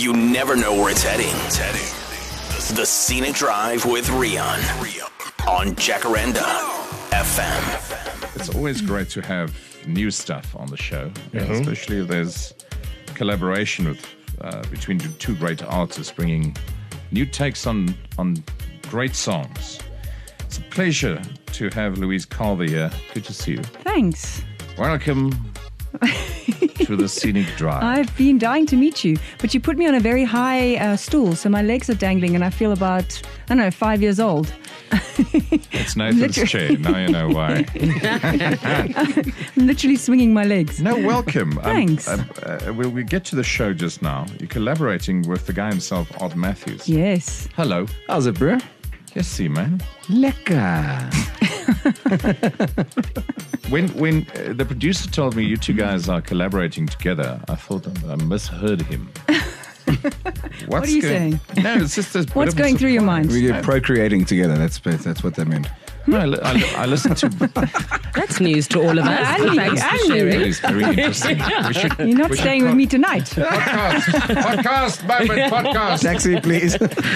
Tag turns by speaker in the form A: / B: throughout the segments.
A: You never know where it's heading. The Scenic Drive with Rian on Jacaranda FM.
B: It's always great to have new stuff on the show, especially if there's collaboration with between two great artists bringing new takes on great songs. It's a pleasure to have Louise Carver here. Good to see you.
C: Thanks.
B: Welcome to the Scenic Drive.
C: I've been dying to meet you, but you put me on a very high stool, so my legs are dangling and I feel about, 5 years old.
B: It's Nathan's chair. Now you know why.
C: I'm literally swinging my legs.
B: No, welcome.
C: Thanks.
B: We'll get to the show just now. You're collaborating with the guy himself, Art Matthews.
C: Yes.
B: Hello.
D: How's it, bro?
B: Yes, see, man.
D: Lekker.
B: When the producer told me you two guys are collaborating together, I thought I misheard him.
C: What are you saying?
B: No, it's just this.
C: What's going through your mind?
D: We're procreating together. That's what that meant.
B: No, I listened to.
E: That's news to all of us. Thanks for sharing.
B: It is very interesting.
C: You're not staying with me tonight.
B: Podcast moment. Podcast.
D: Taxi, please.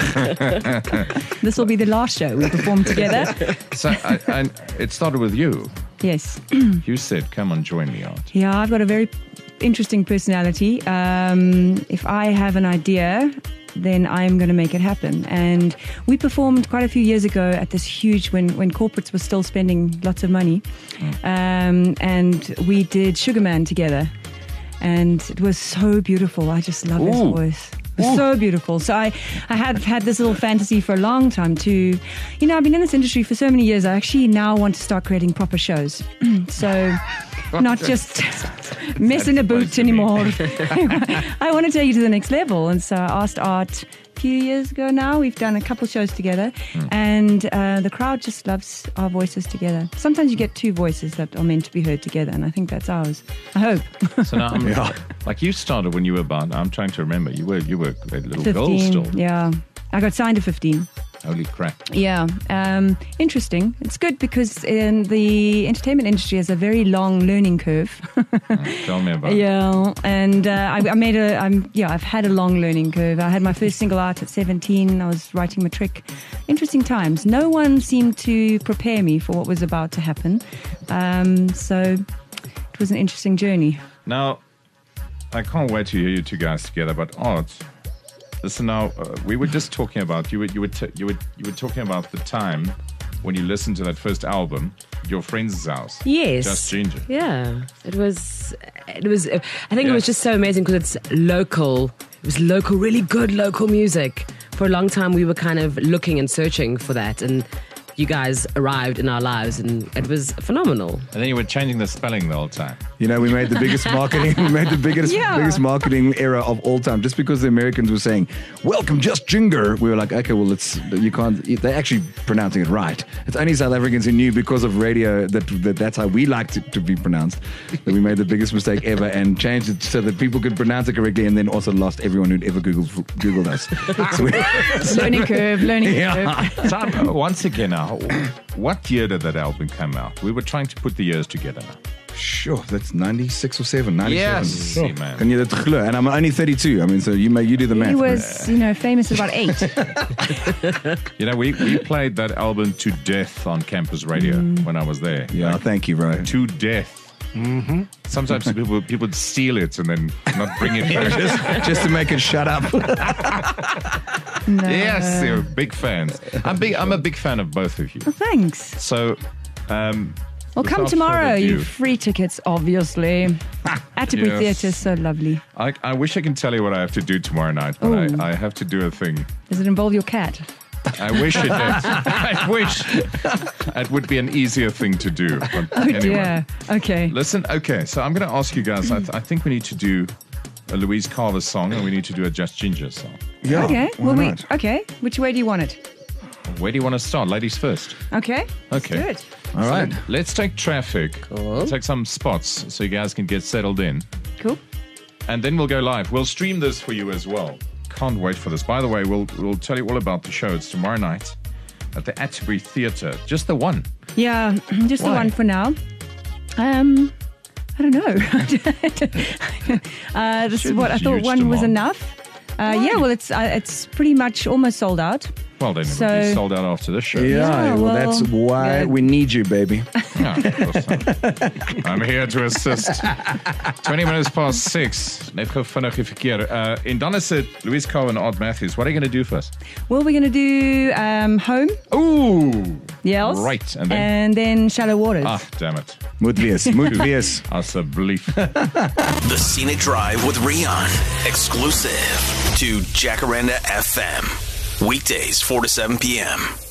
C: This will be the last show we perform together.
B: So, and it started with you.
C: Yes.
B: You said, "Come on, join me, Art."
C: Yeah, I've got a very interesting personality. If I have an idea, then I'm going to make it happen. And we performed quite a few years ago at this huge, when corporates were still spending lots of money. And we did Sugar Man together. And it was so beautiful. I just love his voice. It was so beautiful. So I have had this little fantasy for a long time to, I've been in this industry for so many years. I actually now want to start creating proper shows. So not just mess in a boot anymore. I want to take you to the next level. And so I asked Art a few years ago now. We've done a couple shows together. And the crowd just loves our voices together. Sometimes you get two voices that are meant to be heard together. And I think that's ours. I hope.
B: So now, like you started when you were about, I'm trying to remember, you were a little
C: 15,
B: girl still.
C: Yeah. I got signed at 15.
B: Holy crap.
C: Yeah. Interesting. It's good because in the entertainment industry has a very long learning curve.
B: Tell me about it.
C: Yeah. And I've had a long learning curve. I had my first single out at 17. I was writing matric. Interesting times. No one seemed to prepare me for what was about to happen. So it was an interesting journey.
B: Now, I can't wait to hear you two guys together, but Art, listen now, we were just talking about, you were talking about the time when you listened to that first album, Your Friend's House.
E: Yes.
B: Just Ginger.
E: Yeah. It was, I think it was just so amazing because it's local. It was local, really good local music. For a long time, we were kind of looking and searching for that. And you guys arrived in our lives and it was phenomenal.
B: And then you were changing the spelling the whole time.
D: We made the biggest marketing. We made the biggest marketing era of all time. Just because the Americans were saying, "Welcome, Just Ginger," we were like, "Okay, well, you can't." They're actually pronouncing it right. It's only South Africans who knew because of radio that's how we liked it to be pronounced. That we made the biggest mistake ever and changed it so that people could pronounce it correctly, and then also lost everyone who'd ever Googled us.
C: Learning curve.
B: So, once again now, what year did that album come out? We were trying to put the years together now.
D: Sure, that's 96 or 7, 97.
B: Yes, sure. Man.
D: And I'm only 32. I mean, so you do the math.
C: He was, famous at about 8.
B: We played that album to death on campus radio when I was there.
D: Yeah, thank you, bro.
B: To death. Mm-hmm. Sometimes people would steal it and then not bring it back.
D: just to make it shut up.
C: No.
B: Yes, they're big fans. I'm a big fan of both of you.
C: Well, thanks.
B: So,
C: well, come tomorrow. You free tickets, obviously. Atterbury Theatre is so lovely.
B: I wish I can tell you what I have to do tomorrow night, but I have to do a thing.
C: Does it involve your cat?
B: I wish it did. I wish it would be an easier thing to do. But anyway.
C: Dear. Okay.
B: Listen, so I'm going to ask you guys, I think we need to do a Louise Carver song and we need to do a Just Ginger song.
D: Yeah,
C: okay.
D: Okay.
C: Which way do you want it?
B: Where do you want to start? Ladies first.
C: Okay.
B: Okay.
C: Good.
D: All right.
B: Let's take traffic. Cool. Take some spots so you guys can get settled in.
C: Cool.
B: And then we'll go live. We'll stream this for you as well. Can't wait for this. By the way, we'll tell you all about the show. It's tomorrow night at the Atterbury Theatre. Just the one.
C: Yeah, just
B: Why?
C: the one for now. I don't know. This is what I thought one was enough. Yeah, well, it's pretty much almost sold out.
B: Well, then
C: So-
B: it'll be sold out after this show.
D: Yeah, well,
C: well,
D: that's why
C: yeah.
D: we need you, baby.
B: Yeah, of course. I'm here to assist. 20 minutes past 6. Net gou vinnig die verkeer. En dan is it Louise Coe and Art Matthews. What are you going to do first?
C: Well, we're going to do Home,
B: Ooh.
C: yes.
B: Right, and
C: And then Shallow Waters.
B: Ah, damn it.
D: Moet wees.
B: Asseblief.
A: The Scenic Drive with Rian. Exclusive to Jacaranda FM. Weekdays, 4 to 7 p.m.